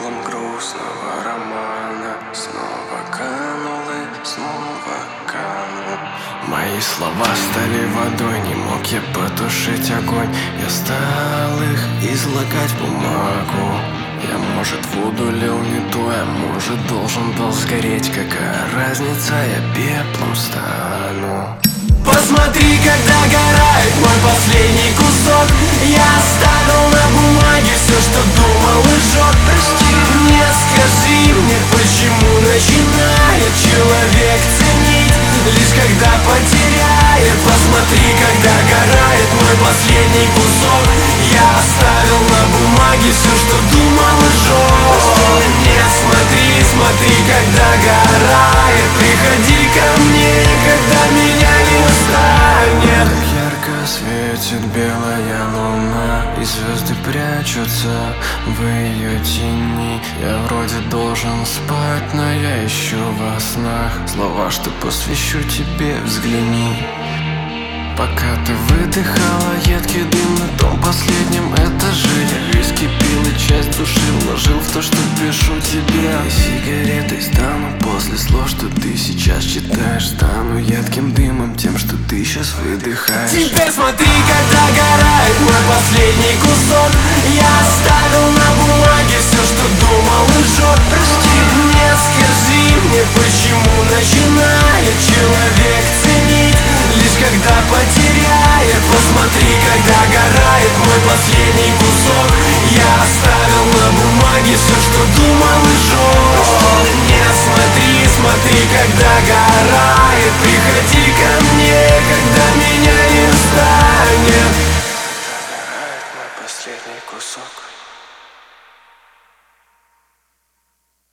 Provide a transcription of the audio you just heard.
полон грустного романа. Снова канул и снова канул. Мои слова стали водой, не мог я потушить огонь. Я стал их излагать в бумагу. Я, может, воду лил не то, я, может, должен был сгореть. Какая разница, я пеплом стану. Посмотри, как догорает мой последний кусок. Я оставил на бумаге все, что думал и жёг. Прости, мне скажи мне, почему начинает человек ценить лишь когда потеряет. Посмотри, как догорает мой последний кусок. Я оставил на бумаге все, что думал и жёг. Нет, смотри, смотри, как догорает. Приходи ко мне, когда меня не станет. Так ярко светит белая луна, и звезды прячутся в ее тени. Я вроде должен спать, но я ищу во снах слова, что посвящу тебе, взгляни. Пока ты выдыхала едкий дым на том последнем этаже, я виски пил и часть души вложил в то, что пишу тебе. И сигаретой стану после слов, что ты сейчас читаешь. Стану едким дымом, тем, что ты сейчас выдыхаешь. Теперь смотри, как догорает мой последний кусок. Я оставил на бумаге все, что думал и жёг. Прости, мне скажи мне, почему начинает человек ценить лишь когда потеряет. Посмотри, как догорает мой последний кусок. Я оставил на бумаге все, что думал и жёг. Нет, смотри, смотри, как догорает. Приходи ко мне, когда меня не станет. Догорает мой последний кусок.